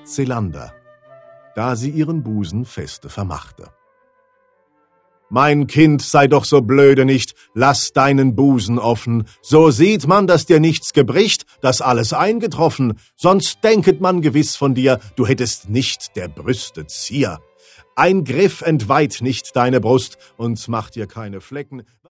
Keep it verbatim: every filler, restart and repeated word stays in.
Zelander, da sie ihren Busen feste vermachte. »Mein Kind, sei doch so blöde nicht, lass deinen Busen offen, so sieht man, dass dir nichts gebricht, dass alles eingetroffen, sonst denket man gewiss von dir, du hättest nicht der Brüste Zier. Ein Griff entweiht nicht deine Brust und macht dir keine Flecken.«